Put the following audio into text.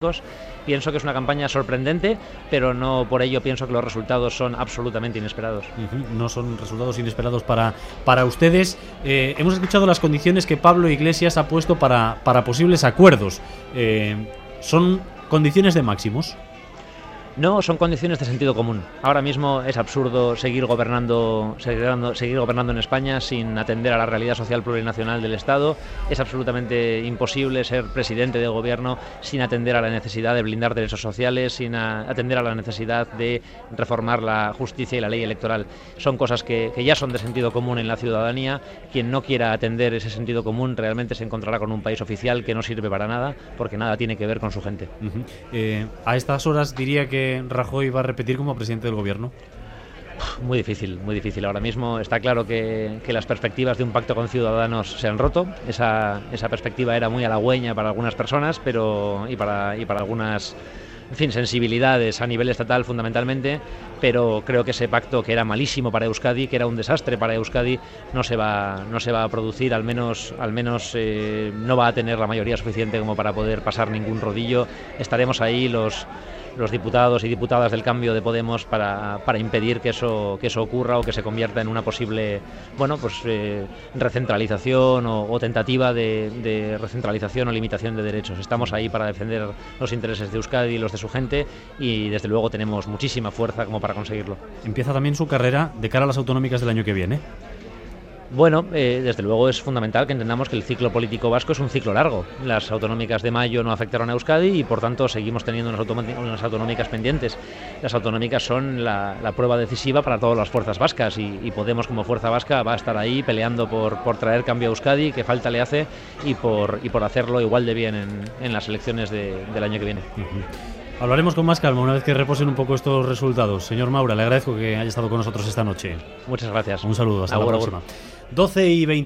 Pienso que es una campaña sorprendente, pero no por ello pienso que los resultados son absolutamente inesperados. No son resultados inesperados para ustedes. Hemos escuchado las condiciones que Pablo Iglesias ha puesto para posibles acuerdos. ¿Son condiciones de máximos? No, son condiciones de sentido común. Ahora mismo es absurdo seguir gobernando en España sin atender a la realidad social plurinacional del Estado. Es absolutamente imposible ser presidente de gobierno sin atender a la necesidad de blindar derechos sociales, sin atender a la necesidad de reformar la justicia y la ley electoral. Son cosas que ya son de sentido común en la ciudadanía. Quien no quiera atender ese sentido común realmente se encontrará con un país oficial que no sirve para nada, porque nada tiene que ver con su gente. A estas horas diría que Rajoy va a repetir como presidente del gobierno. Muy difícil, muy difícil. Ahora mismo está claro que las perspectivas de un pacto con Ciudadanos se han roto. Esa perspectiva era muy halagüeña para algunas personas, y para algunas, en fin, sensibilidades a nivel estatal fundamentalmente, pero creo que ese pacto, que era malísimo para Euskadi, que era un desastre para Euskadi, no se va a producir, al menos no va a tener la mayoría suficiente como para poder pasar ningún rodillo. Estaremos ahí los diputados y diputadas del Cambio de Podemos para impedir que eso ocurra o que se convierta en una posible recentralización o tentativa de recentralización o limitación de derechos. Estamos ahí para defender los intereses de Euskadi y los de su gente, y desde luego tenemos muchísima fuerza como para conseguirlo. Empieza también su carrera de cara a las autonómicas del año que viene. Bueno, desde luego es fundamental que entendamos que el ciclo político vasco es un ciclo largo. Las autonómicas de mayo no afectaron a Euskadi y por tanto seguimos teniendo unas autonómicas pendientes. Las autonómicas son la prueba decisiva para todas las fuerzas vascas, y Podemos como fuerza vasca va a estar ahí peleando por traer cambio a Euskadi, que falta le hace, y por hacerlo igual de bien en las elecciones del año que viene. Hablaremos con más calma una vez que reposen un poco estos resultados. Señor Maura, le agradezco que haya estado con nosotros esta noche. Muchas gracias. Un saludo, hasta la próxima. 12:20.